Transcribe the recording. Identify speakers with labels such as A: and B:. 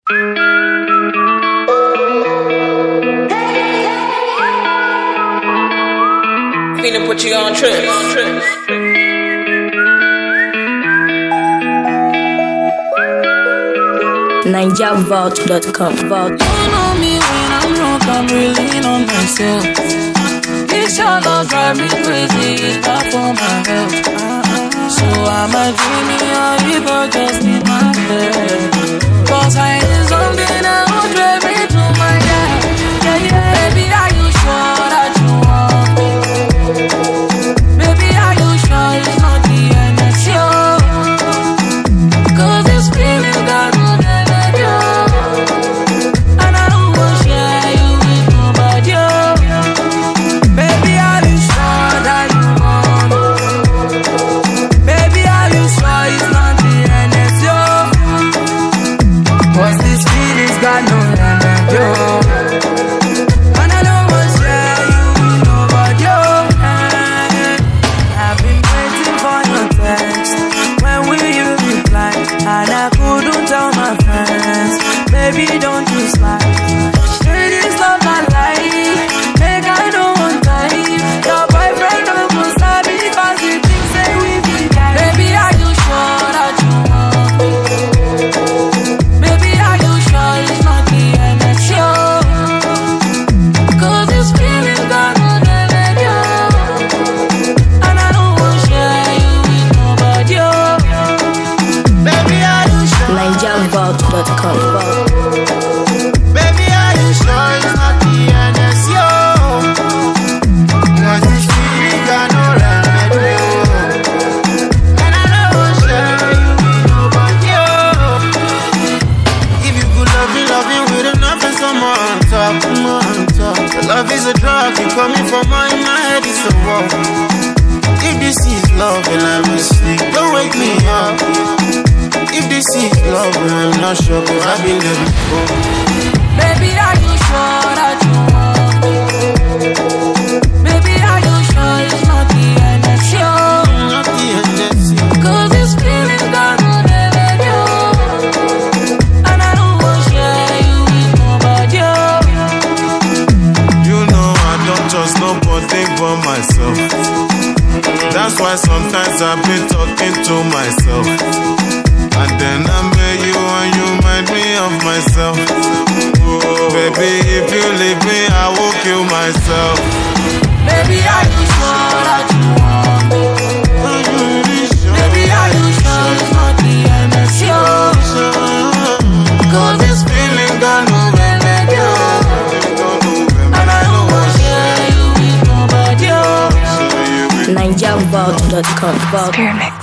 A: Finna put you on trip.
B: NigerVault.com. Vault.
C: You know me when I'm drunk, I'm really on myself. This your love drive me crazy, it's bad for my health. So I'm a dreaming of you, but just in my head. Cause I need something that will drive me to my head. Yeah, yeah. Baby, are you sure that you want me? Baby, are you sure it's not the end of you? Cause this feeling got no limit, yo. And I don't want to share you with nobody, yo. Baby, are you sure that you want me? Baby, are you sure it's not the end of you? Cause this feeling's got no limit, yo. And I don't want to share you with nobody, yo. I've been waiting for your text. When will you reply? And I couldn't tell my friends. Baby, don't you slide. Say this love my life. Make I don't want time. Your boyfriend don't go sabi because he thinks say we be guys. Baby, are you sure that you want me? Baby, are you sure it's not the end of you? Cause this feeling got no limit, yo. And I don't want to share you with nobody, yo. Baby, are you sure?
B: NigerVault.com. Vault.
D: Baby, are you sure it's not the NSO? Cause this feeling got no remedy, and I don't want to share you with nobody, If you could love me with enough and some more on top, more on top. The love is a drug, you coming from my head, it's a war. If this is love and I'm asleep, don't wake me up. If this is love and I'm not sure, but I've been there before.
C: Baby, are you sure that you want me? Baby, are you sure it's not the end of you?
D: Not the NSO.
C: Cause this feeling got no limit, yo. And I don't want to share you with nobody, yo.
E: You know I don't trust nobody but myself. That's why sometimes I've been talking to myself. And then I met you and you remind me of myself. Oh, baby, if you leave me, I will kill myself.
C: Baby, are you sure that you want me? Baby, are you sure it's not the end of you? Cause this feeling got no limit, yo. And I don't want to share you with nobody, yo.
B: NigerVault.com. Vault.